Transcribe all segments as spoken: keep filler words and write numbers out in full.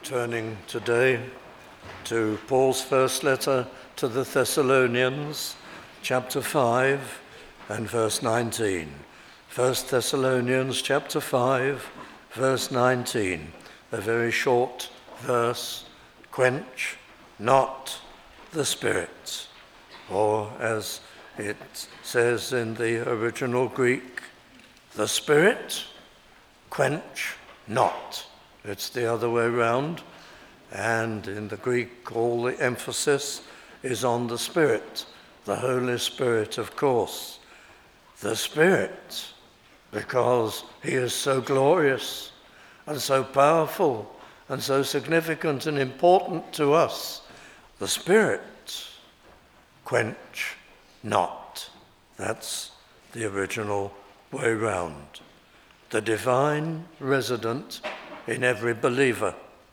Turning today to Paul's first letter to the Thessalonians, chapter five and verse nineteen. First Thessalonians chapter five, verse nineteen, a very short verse. Quench not the Spirit, or as it says in the original Greek, the Spirit quench not. It's the other way round, and in the Greek all the emphasis is on the Spirit, the Holy Spirit, of course. The Spirit, because he is so glorious and so powerful and so significant and important to us. The Spirit quench not. That's the original way round. The divine resident in every believer.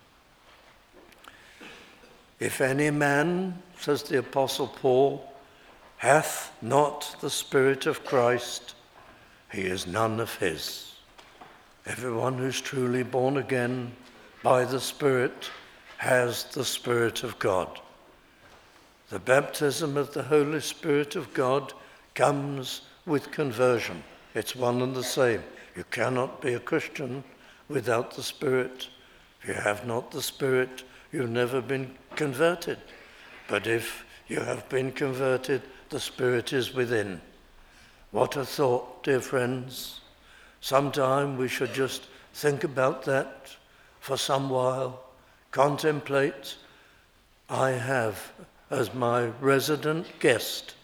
If any man, says the Apostle Paul, hath not the Spirit of Christ, he is none of his. Everyone who's truly born again by the Spirit has the Spirit of God. The baptism of the Holy Spirit of God comes with conversion. It's one and the same. You cannot be a Christian without the Spirit. If you have not the Spirit, you've never been converted. But if you have been converted, the Spirit is within. What a thought, dear friends. Sometime we should just think about that for some while, contemplate. I have as my resident guest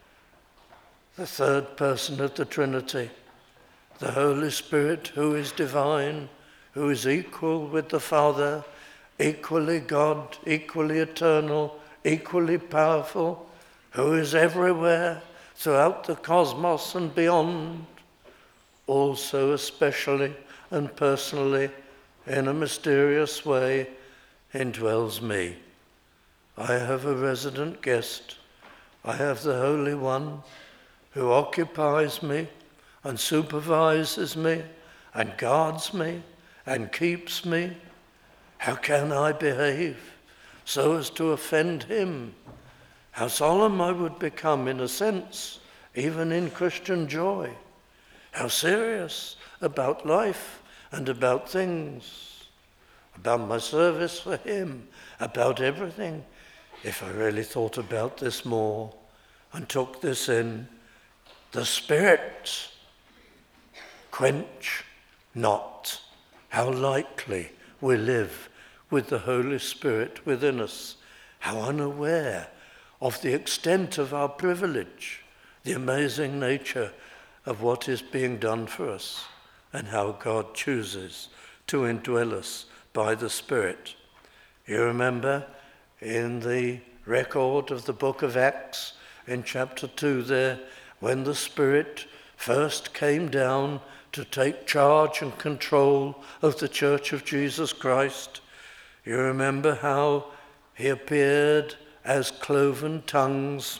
the third person of the Trinity, the Holy Spirit, who is divine, who is equal with the Father, equally God, equally eternal, equally powerful, who is everywhere throughout the cosmos and beyond, also especially and personally, in a mysterious way, indwells me. I have a resident guest. I have the Holy One who occupies me and supervises me and guards me and keeps me. How can I behave so as to offend him? How solemn I would become, in a sense, even in Christian joy. How serious about life and about things, about my service for him, about everything. If I really thought about this more and took this in, the Spirit quench not. How likely we live with the Holy Spirit within us. How unaware of the extent of our privilege, the amazing nature of what is being done for us, and how God chooses to indwell us by the Spirit. You remember in the record of the book of Acts, in chapter two there, when the Spirit first came down to take charge and control of the Church of Jesus Christ. You remember how he appeared as cloven tongues,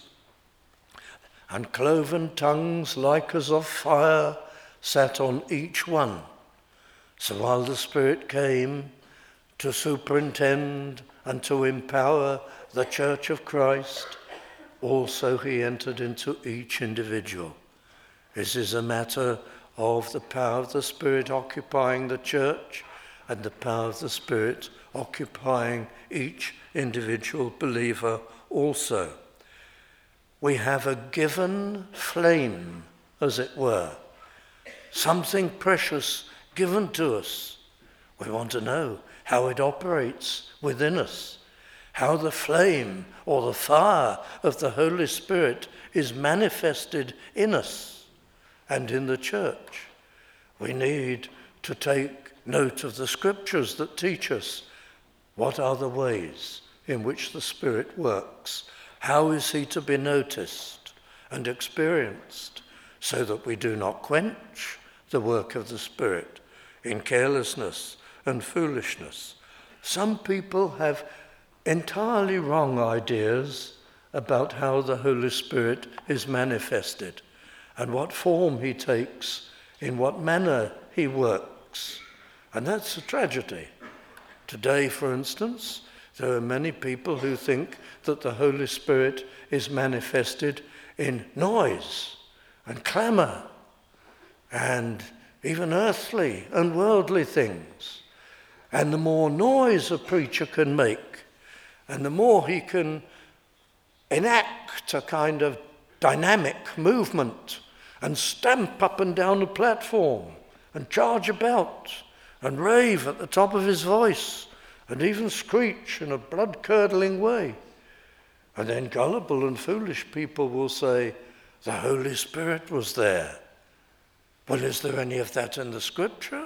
and cloven tongues like as of fire sat on each one. So while the Spirit came to superintend and to empower the Church of Christ, also he entered into each individual. This is a matter of the power of the Spirit occupying the church and the power of the Spirit occupying each individual believer also. We have a given flame, as it were, something precious given to us. We want to know how it operates within us, how the flame or the fire of the Holy Spirit is manifested in us and in the church. We need to take note of the scriptures that teach us what are the ways in which the Spirit works. How is he to be noticed and experienced so that we do not quench the work of the Spirit in carelessness and foolishness? Some people have entirely wrong ideas about how the Holy Spirit is manifested and what form he takes, in what manner he works. And that's a tragedy. Today, for instance, there are many people who think that the Holy Spirit is manifested in noise and clamour and even earthly and worldly things. And the more noise a preacher can make, and the more he can enact a kind of dynamic movement and stamp up and down the platform and charge about and rave at the top of his voice and even screech in a blood-curdling way. And then gullible and foolish people will say, the Holy Spirit was there. Well, is there any of that in the Scripture?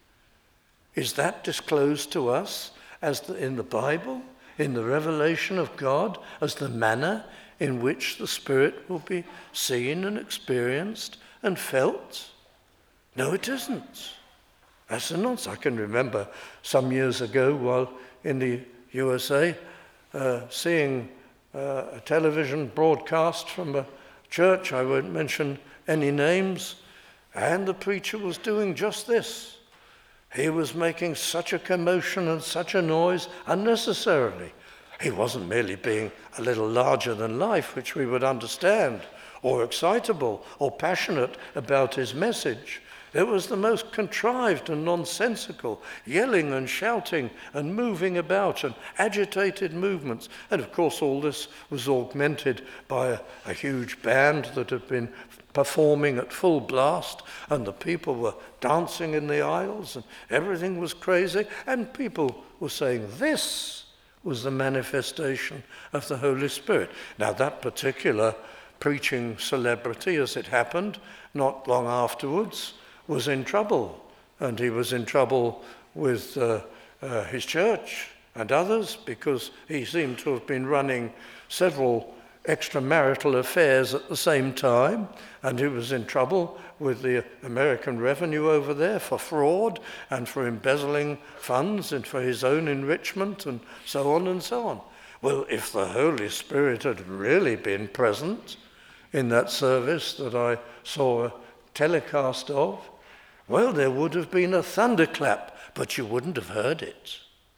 Is that disclosed to us as the, in the Bible, in the revelation of God, as the manner in which the Spirit will be seen and experienced and felt? No, it isn't. That's a nonsense. I can remember some years ago while in the U S A uh, seeing uh, a television broadcast from a church, I won't mention any names, and the preacher was doing just this. He was making such a commotion and such a noise unnecessarily. He wasn't merely being a little larger than life, which we would understand, or excitable or passionate about his message. It was the most contrived and nonsensical, yelling and shouting and moving about and agitated movements. And of course all this was augmented by a, a huge band that had been performing at full blast, and the people were dancing in the aisles and everything was crazy, and people were saying this was the manifestation of the Holy Spirit. Now that particular preaching celebrity, as it happened, not long afterwards, was in trouble, and he was in trouble with uh, uh, his church and others because he seemed to have been running several extramarital affairs at the same time, and he was in trouble with the American revenue over there for fraud and for embezzling funds and for his own enrichment and so on and so on. Well, if the Holy Spirit had really been present in that service that I saw a telecast of, well, there would have been a thunderclap, but you wouldn't have heard it.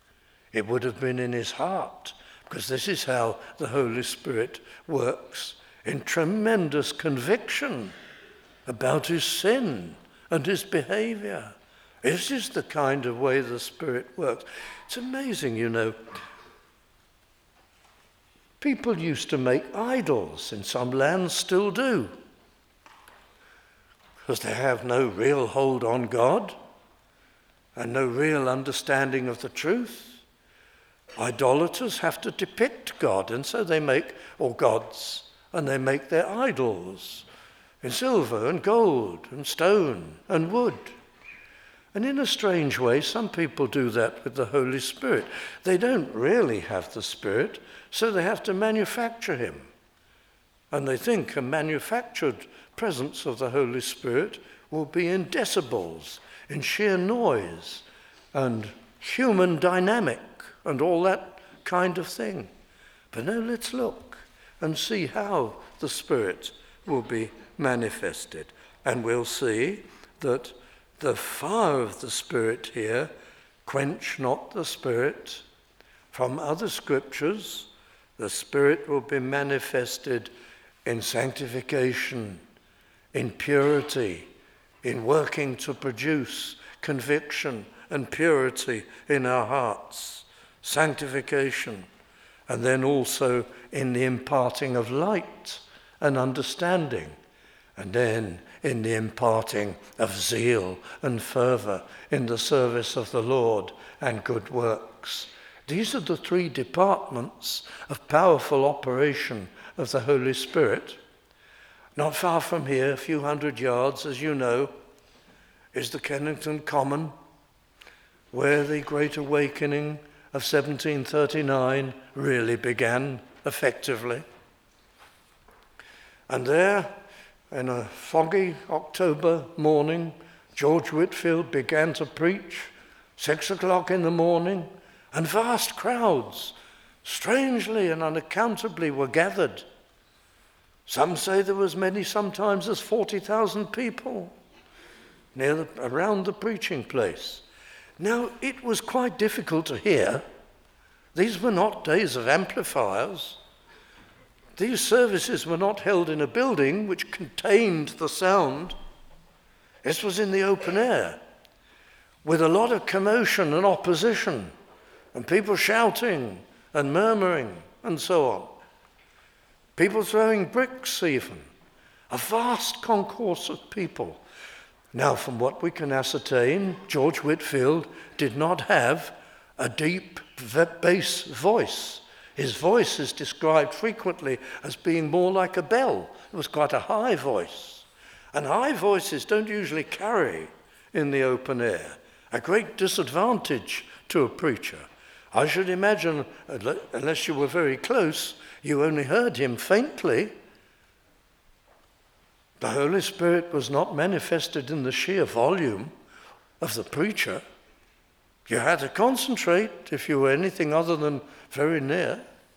It would have been in his heart, because this is how the Holy Spirit works, in tremendous conviction about his sin and his behavior. This is the kind of way the Spirit works. It's amazing, you know. People used to make idols, in some lands still do, because they have no real hold on God and no real understanding of the truth. Idolaters have to depict God, and so they make, or gods, and they make their idols in silver and gold and stone and wood. And in a strange way, some people do that with the Holy Spirit. They don't really have the Spirit, so they have to manufacture him. And they think a manufactured presence of the Holy Spirit will be in decibels, in sheer noise, and human dynamic, and all that kind of thing. But no, let's look and see how the Spirit will be manifested. And we'll see that the fire of the Spirit here, quench not the Spirit. From other scriptures, the Spirit will be manifested in sanctification, in purity, in working to produce conviction and purity in our hearts, sanctification, and then also in the imparting of light and understanding, and then in the imparting of zeal and fervour in the service of the Lord and good works. These are the three departments of powerful operation of the Holy Spirit. Not far from here, a few hundred yards, as you know, is the Kennington Common, where the Great Awakening of seventeen thirty-nine really began effectively. And there, in a foggy October morning, George Whitefield began to preach, six o'clock in the morning, and vast crowds, strangely and unaccountably, were gathered. Some say there was many, sometimes as forty thousand people near the, around the preaching place. Now, it was quite difficult to hear. These were not days of amplifiers. These services were not held in a building which contained the sound. This was in the open air, with a lot of commotion and opposition, and people shouting and murmuring and so on. People throwing bricks even. A vast concourse of people. Now, from what we can ascertain, George Whitefield did not have a deep bass voice. His voice is described frequently as being more like a bell. It was quite a high voice. And high voices don't usually carry in the open air. A great disadvantage to a preacher. I should imagine, unless you were very close, you only heard him faintly. The Holy Spirit was not manifested in the sheer volume of the preacher. You had to concentrate if you were anything other than very near.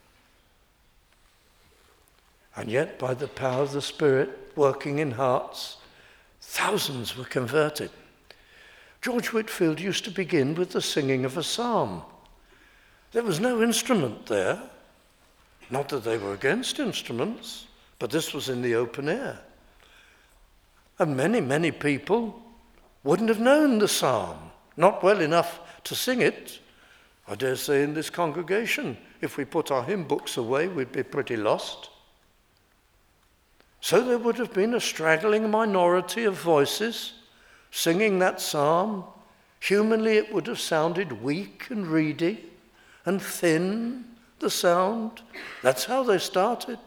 And yet, by the power of the Spirit working in hearts, thousands were converted. George Whitefield used to begin with the singing of a psalm. There was no instrument there. Not that they were against instruments, but this was in the open air. And many, many people wouldn't have known the psalm, not well enough to sing it. I dare say in this congregation, if we put our hymn books away, we'd be pretty lost. So there would have been a straggling minority of voices singing that psalm. Humanly, it would have sounded weak and reedy and thin, the sound. That's how they started.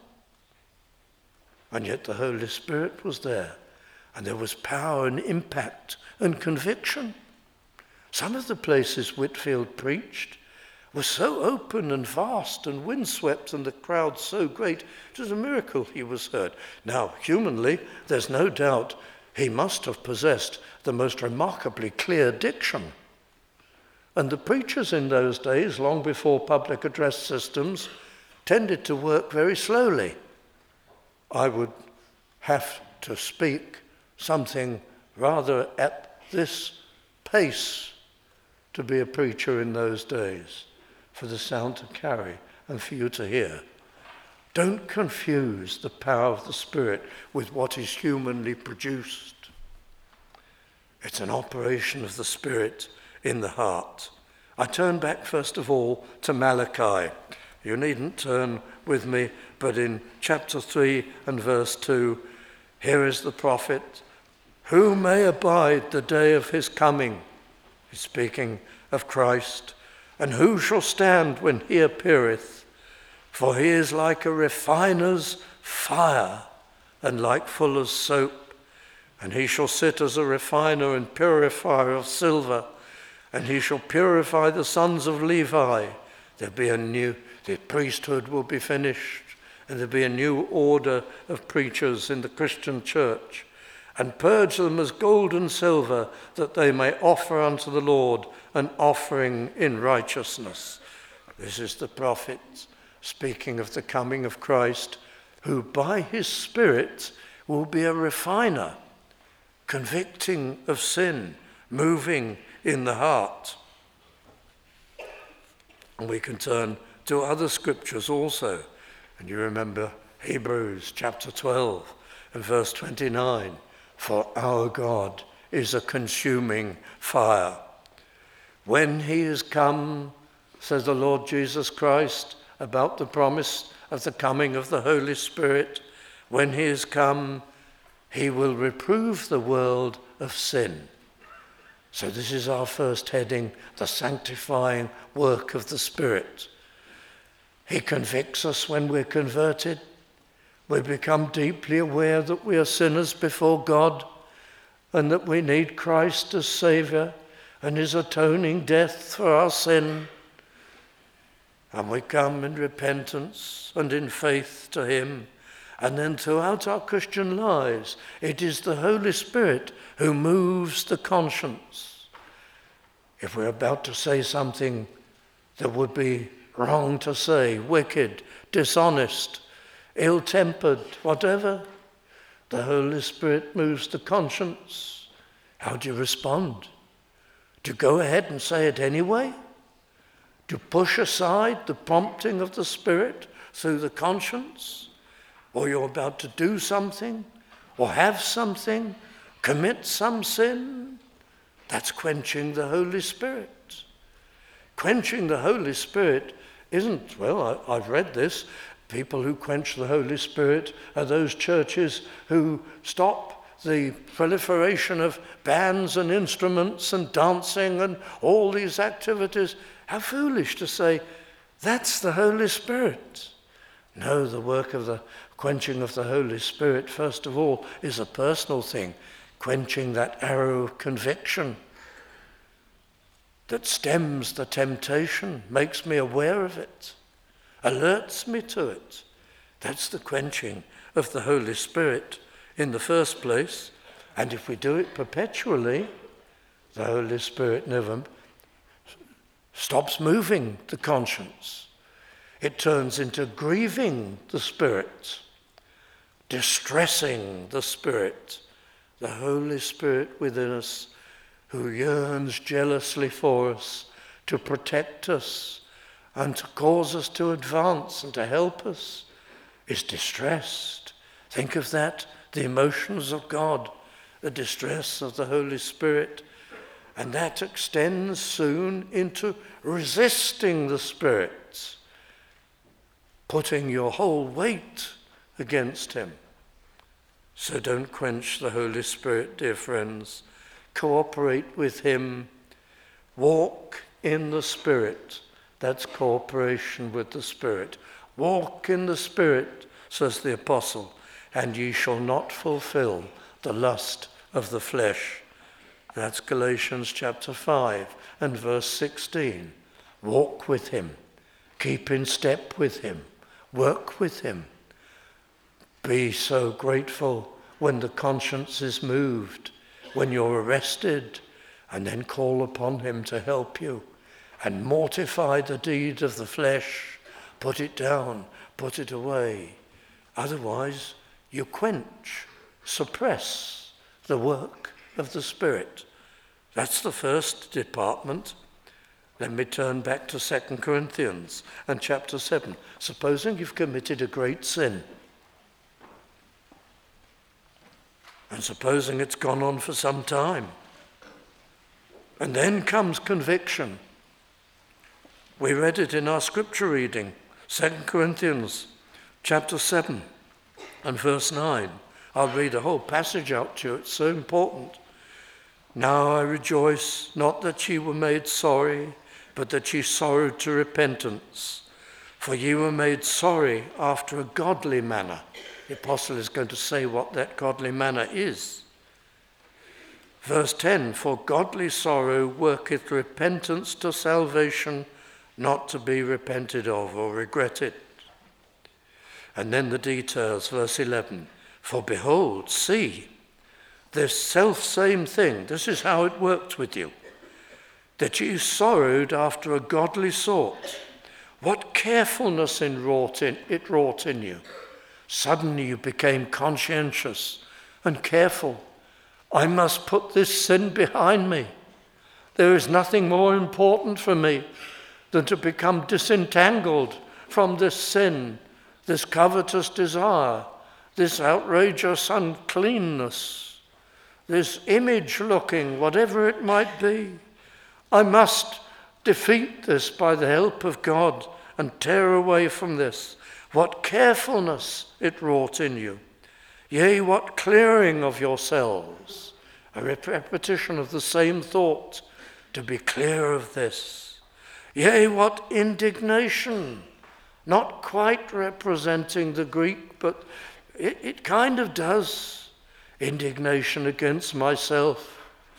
And yet the Holy Spirit was there. And there was power and impact and conviction. Some of the places Whitefield preached were so open and vast and windswept and the crowd so great, it was a miracle he was heard. Now, humanly, there's no doubt he must have possessed the most remarkably clear diction. And the preachers in those days, long before public address systems, tended to work very slowly. I would have to speak something rather at this pace to be a preacher in those days, for the sound to carry and for you to hear. Don't confuse the power of the Spirit with what is humanly produced. It's an operation of the Spirit in the heart. I turn back first of all to Malachi. You needn't turn with me, but in chapter three and verse two, here is the prophet. Who may abide the day of his coming? He's speaking of Christ. And who shall stand when he appeareth? For he is like a refiner's fire, and like fuller's soap. And he shall sit as a refiner and purifier of silver, and he shall purify the sons of Levi. There'll be a new, the priesthood will be finished, and there'll be a new order of preachers in the Christian church. And purge them as gold and silver, that they may offer unto the Lord an offering in righteousness. This is the prophet speaking of the coming of Christ, who by his Spirit will be a refiner, convicting of sin, moving in the heart. And we can turn to other scriptures also. And you remember Hebrews chapter twelve and verse twenty-nine. For our God is a consuming fire. When he is come, says the Lord Jesus Christ, about the promise of the coming of the Holy Spirit, when he is come, he will reprove the world of sin. So this is our first heading, the sanctifying work of the Spirit. He convicts us when we're converted. We become deeply aware that we are sinners before God and that we need Christ as Saviour and his atoning death for our sin. And we come in repentance and in faith to him. And then throughout our Christian lives, it is the Holy Spirit who moves the conscience. If we're about to say something that would be wrong to say, wicked, dishonest, ill-tempered, whatever, the Holy Spirit moves the conscience. How do you respond? To go ahead and say it anyway? To push aside the prompting of the Spirit through the conscience? Or you're about to do something, or have something, commit some sin? That's quenching the Holy Spirit. Quenching the Holy Spirit isn't, well, I, I've read this, people who quench the Holy Spirit are those churches who stop the proliferation of bands and instruments and dancing and all these activities. How foolish to say, that's the Holy Spirit. No, the work of the quenching of the Holy Spirit, first of all, is a personal thing, quenching that arrow of conviction that stems the temptation, makes me aware of it, alerts me to it. That's the quenching of the Holy Spirit in the first place. And if we do it perpetually, the Holy Spirit never stops moving the conscience. It turns into grieving the Spirit, distressing the Spirit, the Holy Spirit within us, who yearns jealously for us, to protect us and to cause us to advance and to help us, is distressed. Think of that, the emotions of God, the distress of the Holy Spirit, and that extends soon into resisting the Spirit, putting your whole weight against him. So don't quench the Holy Spirit, dear friends. Cooperate with him. Walk in the Spirit. That's cooperation with the Spirit. Walk in the Spirit, says the apostle, and ye shall not fulfill the lust of the flesh. That's Galatians chapter five and verse sixteen. Walk with him. Keep in step with him. Work with him. Be so grateful when the conscience is moved, when you're arrested, and then call upon him to help you. And mortify the deed of the flesh. Put it down. Put it away. Otherwise, you quench, suppress the work of the Spirit. That's the first department. Let me turn back to Second Corinthians and chapter seven. Supposing you've committed a great sin, and supposing it's gone on for some time, and then comes conviction. We read it in our scripture reading, Second Corinthians chapter seven and verse nine. I'll read the whole passage out to you, it's so important. Now I rejoice, not that ye were made sorry, but that ye sorrowed to repentance. For ye were made sorry after a godly manner. The apostle is going to say what that godly manner is. Verse ten, for godly sorrow worketh repentance to salvation, not to be repented of or regretted. And then the details, verse eleven, for behold, see, this self-same thing, this is how it worked with you, that ye sorrowed after a godly sort. What carefulness in wrought in, it wrought in you. Suddenly you became conscientious and careful. I must put this sin behind me. There is nothing more important for me than to become disentangled from this sin, this covetous desire, this outrageous uncleanness, this image-looking, whatever it might be. I must defeat this by the help of God and tear away from this. What carefulness it wrought in you. Yea, what clearing of yourselves. A repetition of the same thought, to be clear of this. Yea, what indignation. Not quite representing the Greek, but it, it kind of does. Indignation against myself.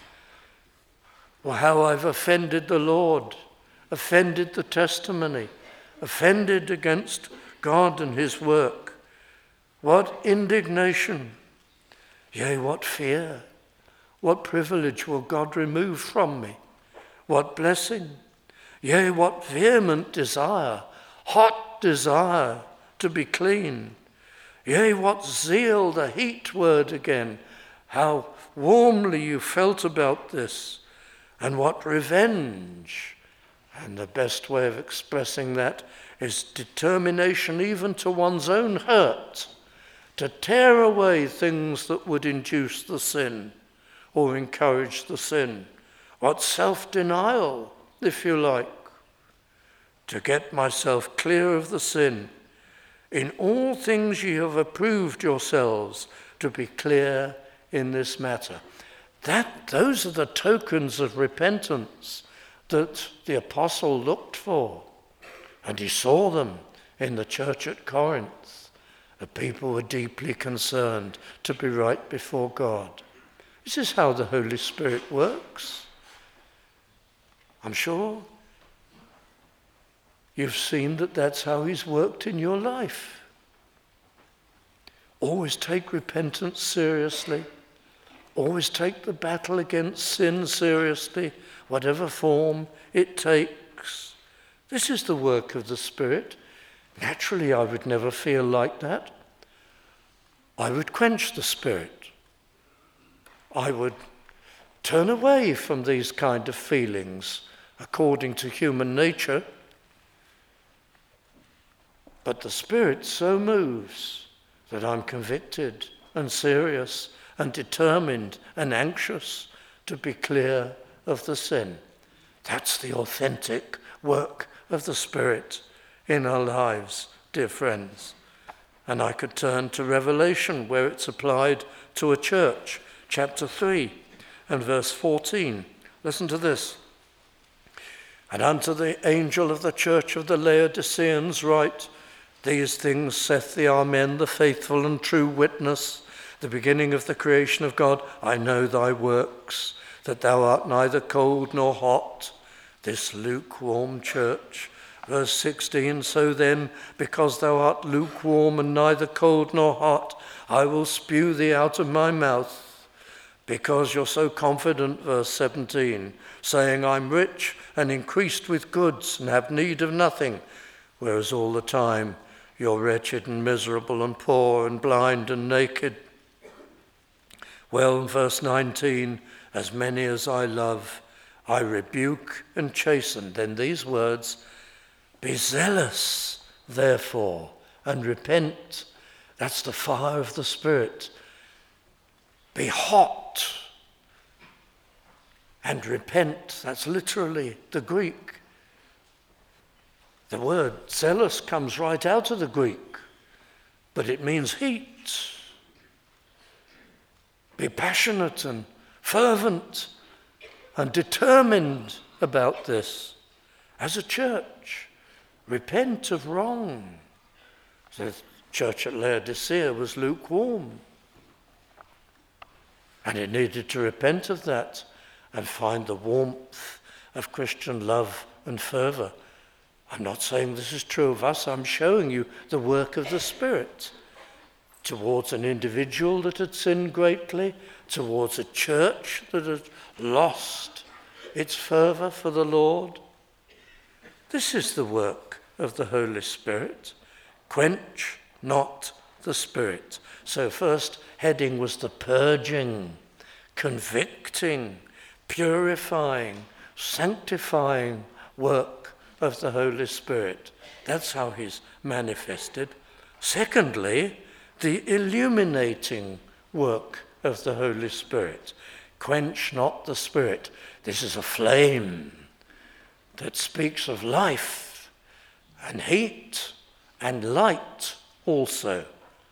Or how I've offended the Lord, offended the testimony, offended against God and his work. What indignation. Yea, what fear. What privilege will God remove from me? What blessing. Yea, what vehement desire, hot desire to be clean. Yea, what zeal, the heat word again. How warmly you felt about this. and what revenge. And the best way of expressing that is determination even to one's own hurt, to tear away things that would induce the sin or encourage the sin. What self-denial, if you like, to get myself clear of the sin. In all things ye have approved yourselves to be clear in this matter. That, those are the tokens of repentance that the apostle looked for. And he saw them in the church at Corinth. The people were deeply concerned to be right before God. This is how the Holy Spirit works. I'm sure you've seen that that's how he's worked in your life. Always take repentance seriously. Always take the battle against sin seriously, whatever form it takes. This is the work of the Spirit. Naturally, I would never feel like that. I would quench the Spirit. I would turn away from these kind of feelings according to human nature. But the Spirit so moves that I'm convicted and serious and determined and anxious to be clear of the sin. That's the authentic work of the Spirit in our lives, dear friends. And I could turn to Revelation, where it's applied to a church, chapter three and verse fourteen. Listen to this. And unto the angel of the church of the Laodiceans write, these things saith the Amen, the faithful and true witness, the beginning of the creation of God. I know thy works, that thou art neither cold nor hot. This lukewarm church. Verse sixteen, so then, because thou art lukewarm and neither cold nor hot, I will spew thee out of my mouth. Because you're so confident, verse seventeen, saying, I'm rich and increased with goods and have need of nothing, whereas all the time you're wretched and miserable and poor and blind and naked. Well, verse nineteen, as many as I love, I rebuke and chasten. Then these words, be zealous, therefore, and repent. That's the fire of the Spirit. Be hot and repent. That's literally the Greek. The word zealous comes right out of the Greek, but it means heat. Be passionate and fervent and determined about this. As a church, repent of wrong. The church at Laodicea was lukewarm, and it needed to repent of that and find the warmth of Christian love and fervour. I'm not saying this is true of us. I'm showing you the work of the Spirit towards an individual that had sinned greatly, towards a church that had lost its fervour for the Lord. This is the work of the Holy Spirit. Quench not the Spirit. So first heading was the purging, convicting, purifying, sanctifying work of the Holy Spirit. That's how he's manifested. Secondly, the illuminating work of the Holy Spirit. Quench not the Spirit. This is a flame that speaks of life and heat and light also.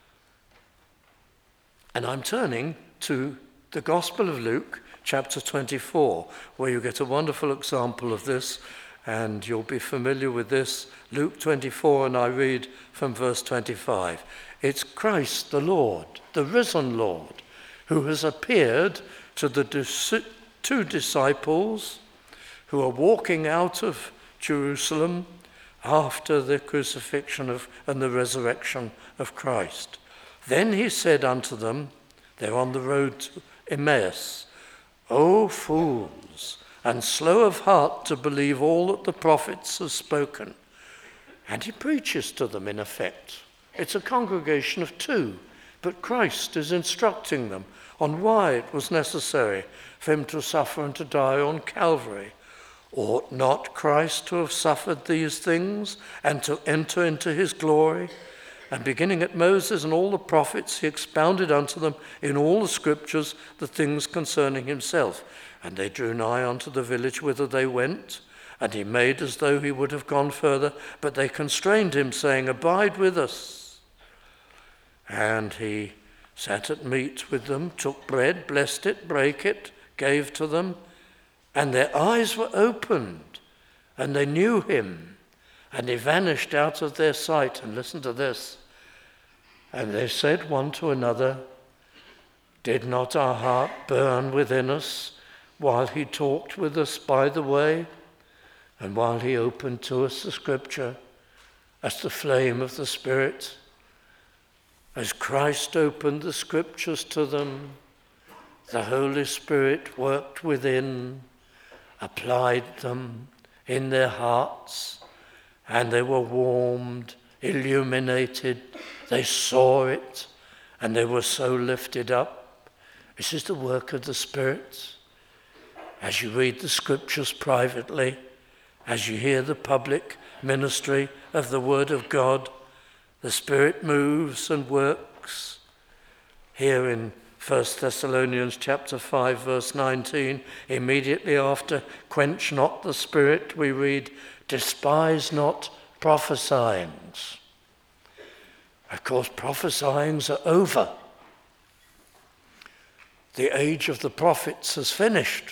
And I'm turning to the Gospel of Luke, chapter twenty-four, where you get a wonderful example of this, and you'll be familiar with this. Luke twenty-four, and I read from verse twenty-five. It's Christ the Lord, the risen Lord, who has appeared to the dis- two disciples who are walking out of Jerusalem after the crucifixion of, and the resurrection of Christ. Then he said unto them, they're on the road to Emmaus, O fools, and slow of heart to believe all that the prophets have spoken. And he preaches to them in effect. It's a congregation of two, but Christ is instructing them. on why it was necessary for him to suffer and to die on Calvary. Ought not Christ to have suffered these things and to enter into his glory? And beginning at Moses and all the prophets, he expounded unto them in all the scriptures the things concerning himself. And they drew nigh unto the village whither they went, and he made as though he would have gone further, but they constrained him, saying, Abide with us. And he sat at meat with them, took bread, blessed it, brake it, gave to them, and their eyes were opened, and they knew him, and he vanished out of their sight. And listen to this. And they said one to another, Did not our heart burn within us while he talked with us by the way, and while he opened to us the scripture as the flame of the Spirit? As Christ opened the scriptures to them, the Holy Spirit worked within, applied them in their hearts, and they were warmed, illuminated. They saw it, and they were so lifted up. This is the work of the Spirit. As you read the scriptures privately, as you hear the public ministry of the Word of God, the Spirit moves and works. Here in First Thessalonians chapter five, verse nineteen, immediately after, quench not the Spirit, we read, despise not prophesyings. Of course, prophesyings are over. The age of the prophets has finished.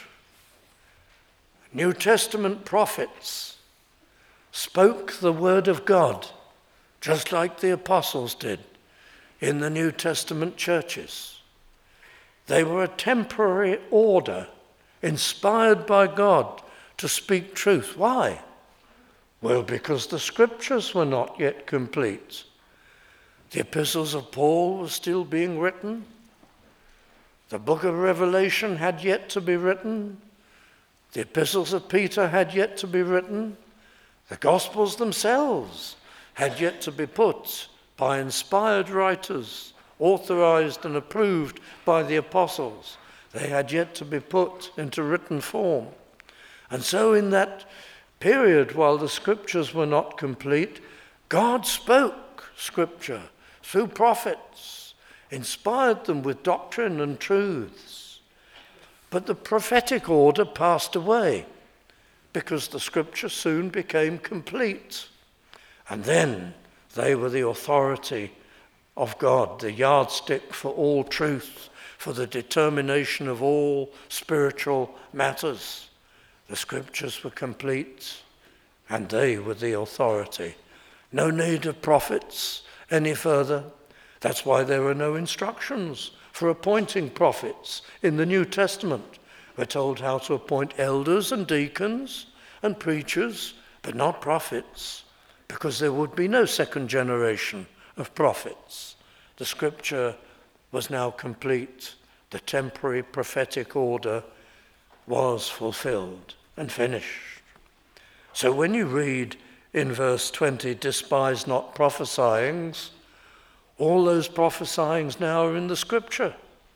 New Testament prophets spoke the word of God, just like the apostles did in the New Testament churches. They were a temporary order inspired by God to speak truth. Why? Well, because the scriptures were not yet complete. The epistles of Paul were still being written. The book of Revelation had yet to be written. The epistles of Peter had yet to be written. The Gospels themselves had yet to be put by inspired writers, authorized and approved by the apostles. They had yet to be put into written form. And so in that period, while the scriptures were not complete, God spoke scripture through prophets, inspired them with doctrine and truths. But the prophetic order passed away because the scripture soon became complete. And then they were the authority of God, the yardstick for all truth, for the determination of all spiritual matters. The scriptures were complete, and they were the authority. No need of prophets any further. That's why there are no instructions for appointing prophets in the New Testament. We're told how to appoint elders and deacons and preachers, but not prophets, because there would be no second generation of prophets. The scripture was now complete. The temporary prophetic order was fulfilled and finished. So when you read in verse twenty, despise not prophesyings, all those prophesyings now are in the scripture.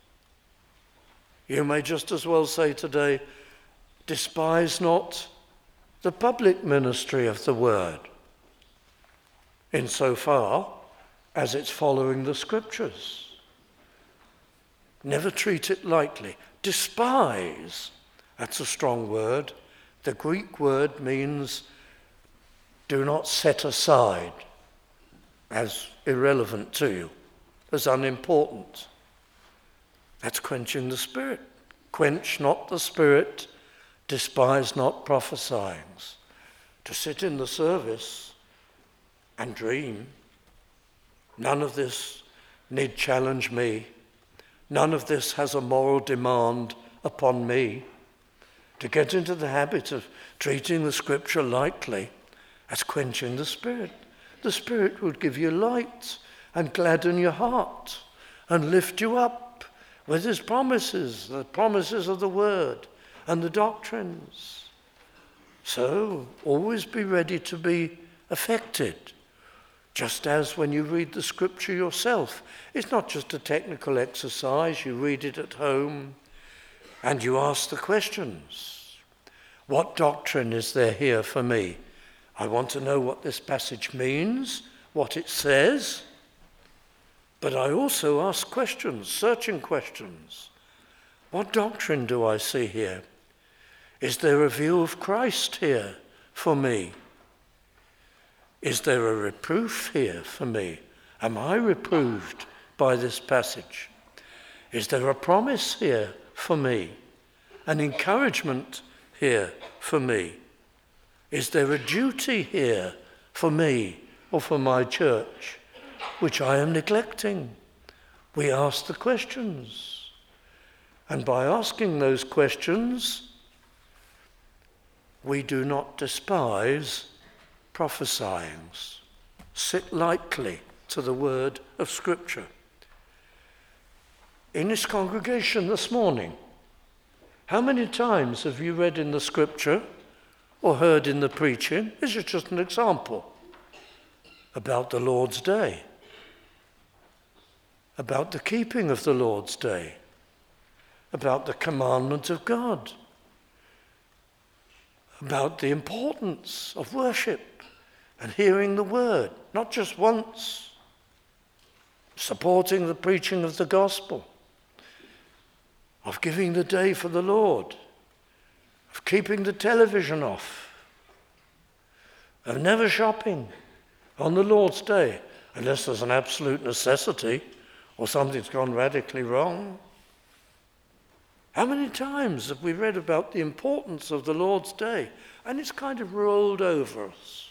You may just as well say today, despise not the public ministry of the word, insofar as it's following the scriptures. Never treat it lightly. Despise, that's a strong word. The Greek word means do not set aside as irrelevant to you, as unimportant. That's quenching the Spirit. Quench not the Spirit, despise not prophesyings. To sit in the service and dream, none of this need challenge me. None of this has a moral demand upon me. To get into the habit of treating the scripture lightly, that's quenching the Spirit. The Spirit would give you light and gladden your heart and lift you up with his promises, the promises of the word and the doctrines. So always be ready to be affected. Just as when you read the scripture yourself, it's not just a technical exercise. You read it at home and you ask the questions. What doctrine is there here for me? I want to know what this passage means, what it says, but I also ask questions, searching questions. What doctrine do I see here? Is there a view of Christ here for me? Is there a reproof here for me? Am I reproved by this passage? Is there a promise here for me? An encouragement here for me? Is there a duty here for me or for my church which I am neglecting? We ask the questions. And by asking those questions, we do not despise prophesyings. Sit lightly to the word of Scripture. In this congregation this morning, how many times have you read in the Scripture or heard in the preaching? This is just an example about the Lord's Day, about the keeping of the Lord's Day, about the commandment of God, about the importance of worship and hearing the word, not just once, supporting the preaching of the gospel, of giving the day for the Lord, of keeping the television off, of never shopping on the Lord's Day, unless there's an absolute necessity or something's gone radically wrong. How many times have we read about the importance of the Lord's Day and it's kind of rolled over us?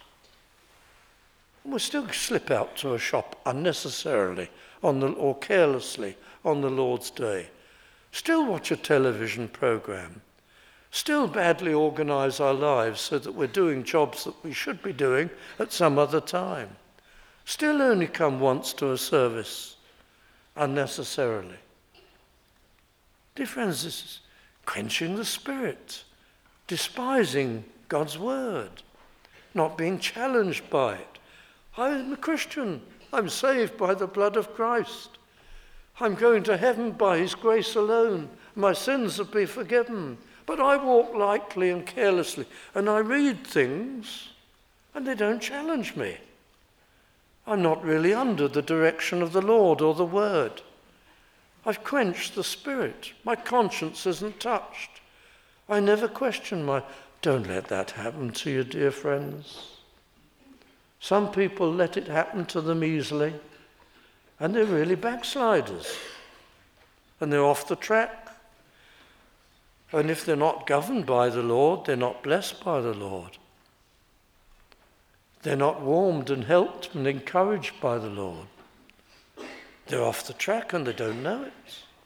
And we still slip out to a shop unnecessarily on the, or carelessly on the Lord's Day. Still watch a television program. Still badly organize our lives so that we're doing jobs that we should be doing at some other time. Still only come once to a service unnecessarily. Dear friends, this is quenching the spirit, despising God's word, not being challenged by it. I'm a Christian. I'm saved by the blood of Christ. I'm going to heaven by his grace alone. My sins have been forgiven. But I walk lightly and carelessly, and I read things, and they don't challenge me. I'm not really under the direction of the Lord or the word. I've quenched the spirit. My conscience isn't touched. I never question my... Don't let that happen to you, dear friends. Some people let it happen to them easily, and they're really backsliders. And they're off the track. And if they're not governed by the Lord, they're not blessed by the Lord. They're not warmed and helped and encouraged by the Lord. They're off the track and they don't know it.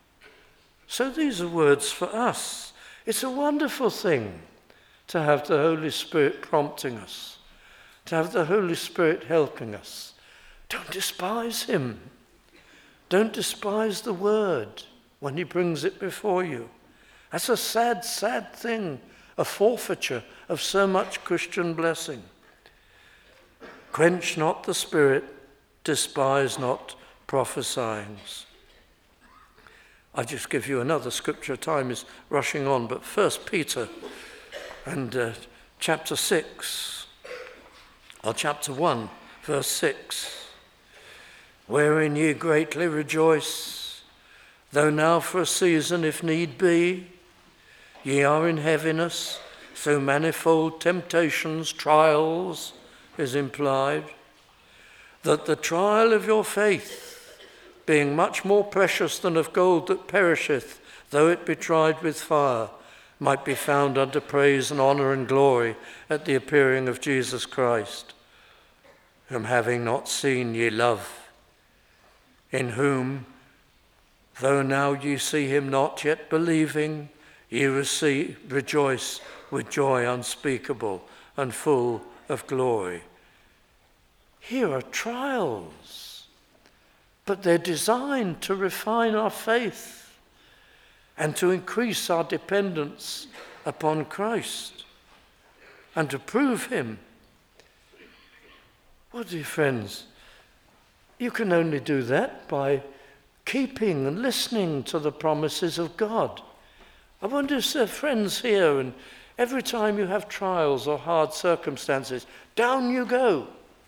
So these are words for us. It's a wonderful thing to have the Holy Spirit prompting us, to have the Holy Spirit helping us. Don't despise him. Don't despise the word when he brings it before you. That's a sad, sad thing, a forfeiture of so much Christian blessing. Quench not the spirit, despise not prophesyings. I'll just give you another scripture. Time is rushing on, but First Peter and uh, chapter six, or chapter one, verse six. Wherein ye greatly rejoice, though now for a season, if need be, ye are in heaviness, through manifold temptations, trials is implied, that the trial of your faith, being much more precious than of gold that perisheth, though it be tried with fire, might be found unto praise and honour and glory at the appearing of Jesus Christ, whom having not seen ye love, in whom, though now ye see him not, yet believing, ye receive, rejoice with joy unspeakable and full of glory. Here are trials, but they're designed to refine our faith and to increase our dependence upon Christ and to prove him. Well, dear friends, you can only do that by keeping and listening to the promises of God. I wonder if there are friends here, and every time you have trials or hard circumstances, down you go.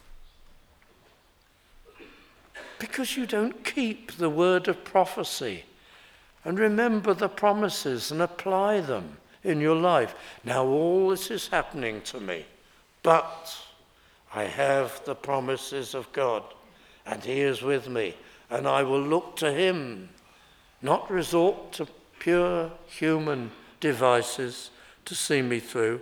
Because you don't keep the word of prophecy and remember the promises and apply them in your life. Now all this is happening to me, but I have the promises of God, and he is with me, and I will look to him, not resort to pure human devices to see me through.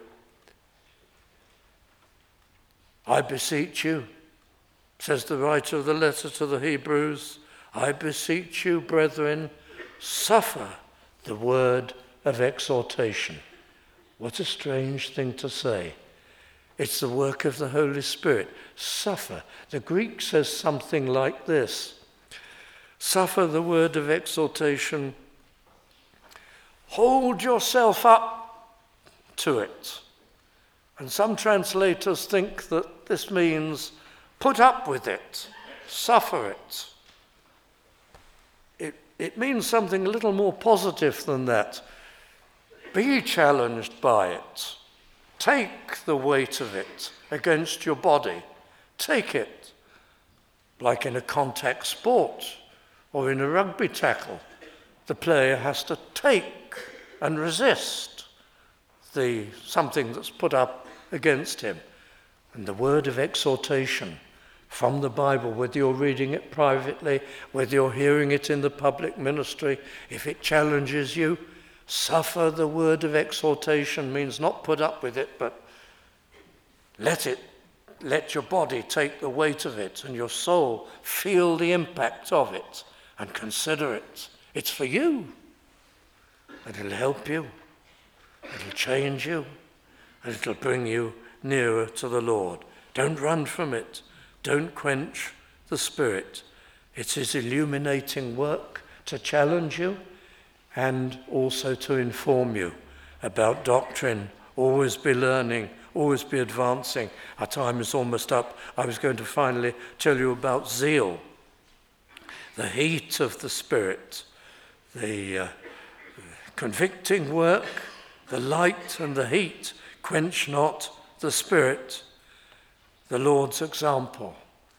I beseech you, says the writer of the letter to the Hebrews, I beseech you, brethren, suffer the word of exhortation. What a strange thing to say. It's the work of the Holy Spirit. Suffer. The Greek says something like this. Suffer the word of exhortation. Hold yourself up to it. And some translators think that this means put up with it, suffer it. It, it means something a little more positive than that. Be challenged by it. Take the weight of it against your body. Take it, like in a contact sport or in a rugby tackle. The player has to take and resist the something that's put up against him. And the word of exhortation from the Bible, whether you're reading it privately, whether you're hearing it in the public ministry, if it challenges you, suffer the word of exhortation means not put up with it, but let it, let your body take the weight of it and your soul feel the impact of it and consider it. It's for you. And it'll help you. It'll change you. And it'll bring you nearer to the Lord. Don't run from it. Don't quench the Spirit. It's his illuminating work to challenge you and also to inform you about doctrine. Always be learning, always be advancing. Our time is almost up. I was going to finally tell you about zeal, the heat of the Spirit, the uh, convicting work, the light and the heat. Quench not the Spirit, the Lord's example.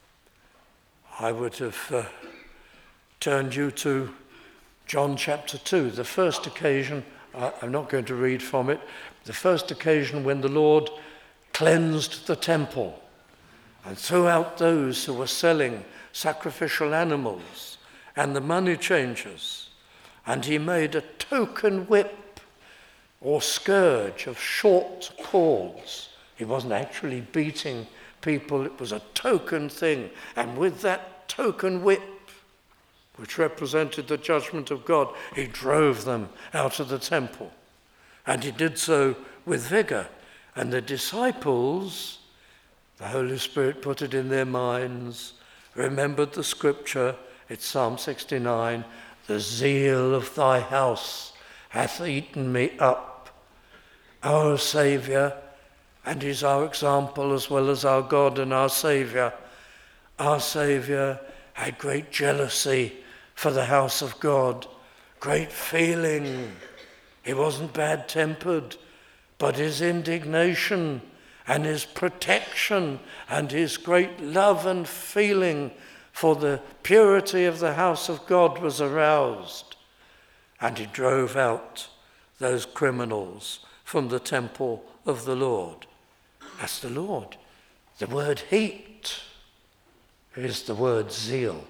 I would have uh, turned you to John chapter two, the first occasion, uh, I'm not going to read from it, the first occasion when the Lord cleansed the temple and threw out those who were selling sacrificial animals and the money changers, and he made a token whip or scourge of short cords. He wasn't actually beating people, it was a token thing, and with that token whip, which represented the judgment of God, he drove them out of the temple. And he did so with vigor. And the disciples, the Holy Spirit put it in their minds, remembered the scripture, it's Psalm sixty-nine, the zeal of thy house hath eaten me up. Our Saviour, and he's our example as well as our God and our Saviour. Our Saviour had great jealousy for the house of God, great feeling. He wasn't bad-tempered, but his indignation and his protection and his great love and feeling for the purity of the house of God was aroused. And he drove out those criminals from the temple of the Lord. That's the Lord. The word heat is the word zeal.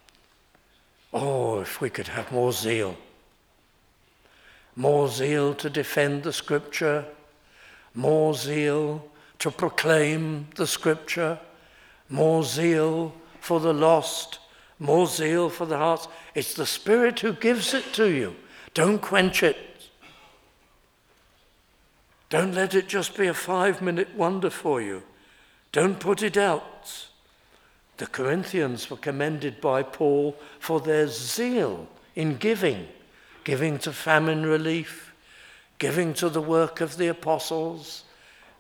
Oh, if we could have more zeal. More zeal to defend the scripture. More zeal to proclaim the scripture. More zeal for the lost. More zeal for the hearts. It's the Spirit who gives it to you. Don't quench it. Don't let it just be a five-minute wonder for you. Don't put it out. The Corinthians were commended by Paul for their zeal in giving, giving to famine relief, giving to the work of the apostles.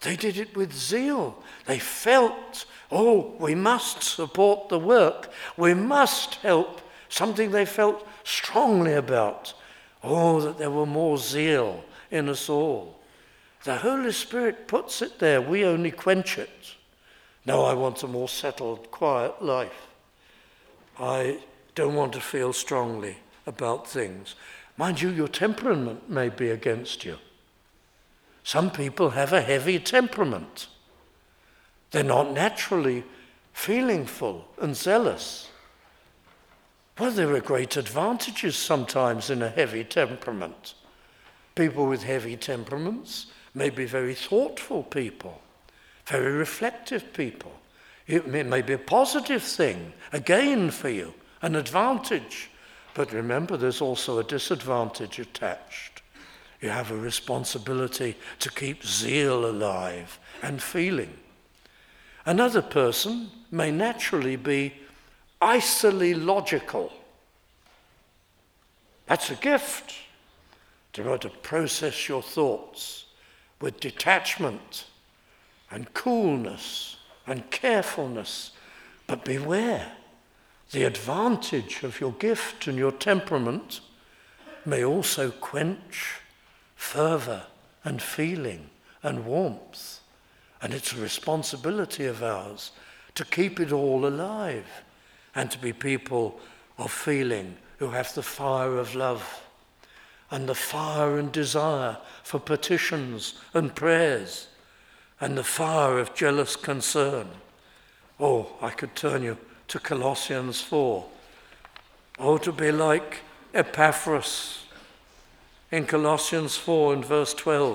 They did it with zeal. They felt, oh, we must support the work. We must help. Something they felt strongly about. Oh, that there were more zeal in us all. The Holy Spirit puts it there. We only quench it. No, I want a more settled, quiet life. I don't want to feel strongly about things. Mind you, your temperament may be against you. Some people have a heavy temperament. They're not naturally feelingful and zealous. Well, there are great advantages sometimes in a heavy temperament. People with heavy temperaments may be very thoughtful people, very reflective people. It may be a positive thing, a gain for you, an advantage. But remember, there's also a disadvantage attached. You have a responsibility to keep zeal alive and feeling. Another person may naturally be icily logical. That's a gift, to be able to process your thoughts with detachment and coolness and carefulness. But beware, the advantage of your gift and your temperament may also quench fervour and feeling and warmth. And it's a responsibility of ours to keep it all alive and to be people of feeling who have the fire of love and the fire and desire for petitions and prayers and the fire of jealous concern. Oh, I could turn you to Colossians four. Oh, to be like Epaphras in Colossians four and verse twelve.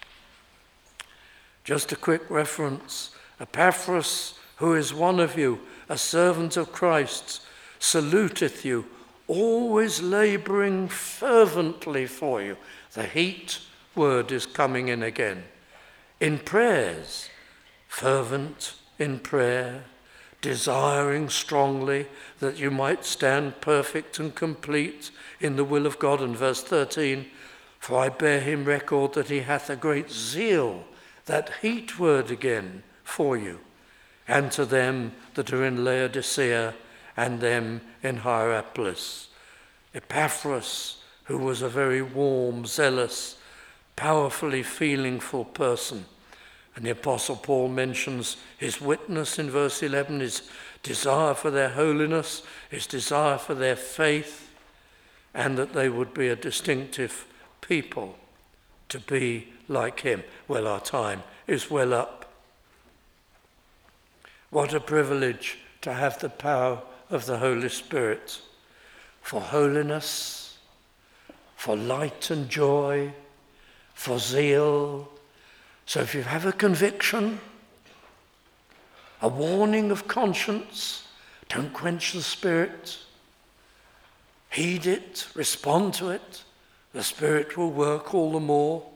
Just a quick reference. Epaphras, who is one of you, a servant of Christ, saluteth you, always labouring fervently for you. The heat word is coming in again. In prayers, fervent in prayer, desiring strongly that you might stand perfect and complete in the will of God. And verse thirteen, for I bear him record that he hath a great zeal, that heat word again, for you, and to them that are in Laodicea and them in Hierapolis. Epaphras, who was a very warm, zealous, powerfully feelingful person. And the Apostle Paul mentions his witness in verse eleven, his desire for their holiness, his desire for their faith, and that they would be a distinctive people to be like him. Well, our time is well up. What a privilege to have the power of the Holy Spirit for holiness, for light and joy, for zeal. So if you have a conviction, a warning of conscience, don't quench the Spirit. Heed it, respond to it. The Spirit will work all the more.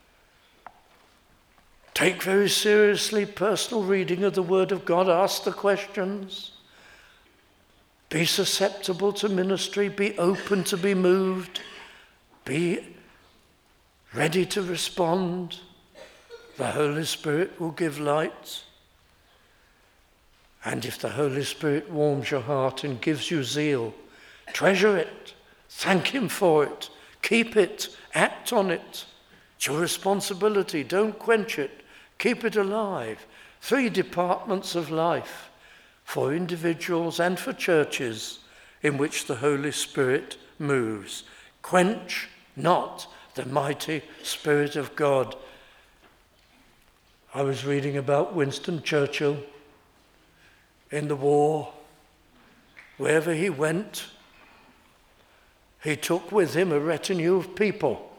Take very seriously personal reading of the Word of God. Ask the questions. Be susceptible to ministry. Be open to be moved. Be ready to respond. The Holy Spirit will give light. And if the Holy Spirit warms your heart and gives you zeal, treasure it. Thank him for it. Keep it. Act on it. It's your responsibility. Don't quench it. Keep it alive. Three departments of life for individuals and for churches in which the Holy Spirit moves. Quench not the mighty Spirit of God. I was reading about Winston Churchill in the war. Wherever he went, he took with him a retinue of people.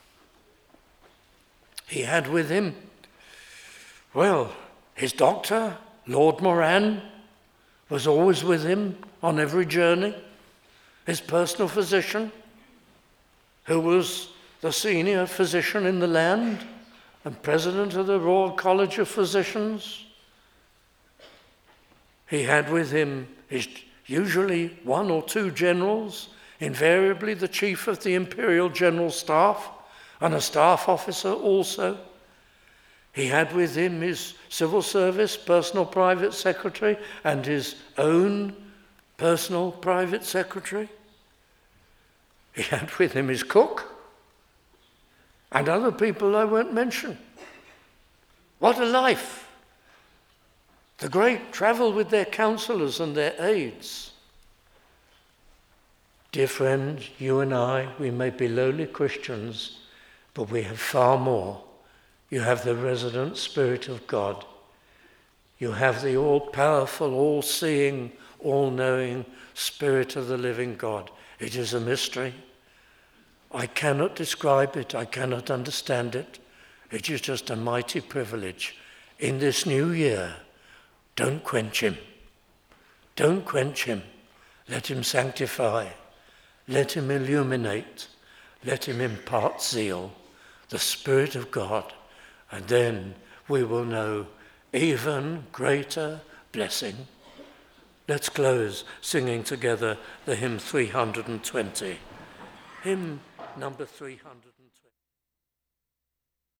He had with him, well, his doctor, Lord Moran, was always with him on every journey. His personal physician, who was the senior physician in the land and president of the Royal College of Physicians. He had with him his usually one or two generals, invariably the chief of the Imperial General Staff and a staff officer also. He had with him his civil service, personal private secretary, and his own personal private secretary. He had with him his cook and other people I won't mention. What a life! The great travel with their counselors and their aides. Dear friend, you and I, we may be lowly Christians, but we have far more. You have the resident Spirit of God. You have the all-powerful, all-seeing, all-knowing Spirit of the living God. It is a mystery. I cannot describe it. I cannot understand it. It is just a mighty privilege. In this new year, don't quench him. Don't quench him. Let him sanctify. Let him illuminate. Let him impart zeal, the Spirit of God. And then we will know even greater blessing. Let's close singing together the hymn three hundred twenty. Hymn number three hundred.